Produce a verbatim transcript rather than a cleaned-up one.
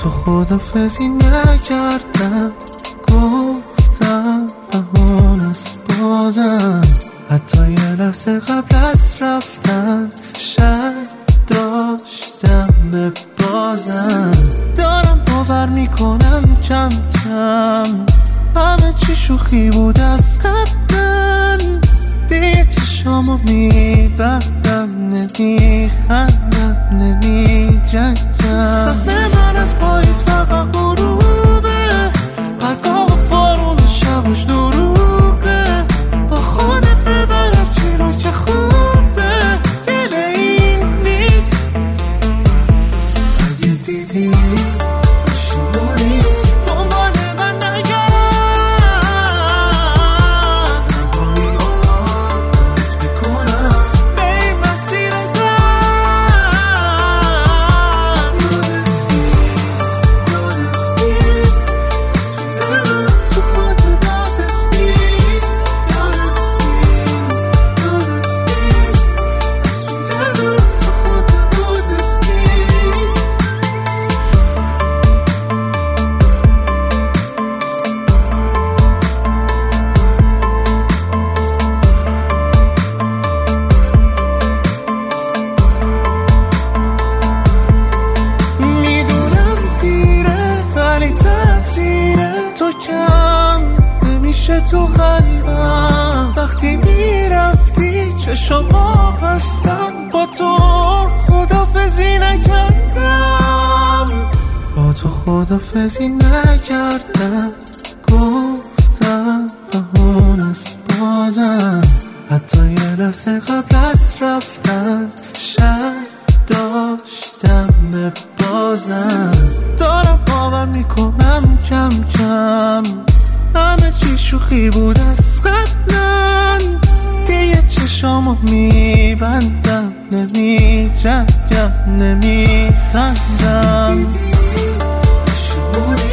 تو خدافزی نکردم، گفتم بهون است بازم. حتی یه لحظه قبل از رفتن شک داشتم به بازم. دارم باور میکنم کم کم همه چی شوخی بود از قبلن. دیگه چشامو میبندم، نمیخندم، نمیجنگم. صحنه من از پاییز فقط غروبه، برگاه و بارون شبش دروغه. با خودت ببر هرچی رو که خوبه، گله این نیست. اگه دیدی پشیمونی دنبال من نگرد، نبایی عادت بکنم به این مسیر زن. یادت نیست، یادت نیست، اسمی من تو خاطراتت نیست. یادت نیست، یادت نیست، اسمی من تو خاطراتت نیست. میدونم دیره ولی تاثیره تو کم نمیشه تو قلبم. وقتی میرفتی چشما بستن، با تو خدافزی نکردم. با تو خدافزی نکردم، گفتم بهون است بازم. حتی یه لحظه قبل از رفتن شک داشتم به بازم. دارم باور میکنم کم کم همه چی شوخی بود از قبلن. دیگه چشامو میبندم، نمیجنگم، نمیخندم.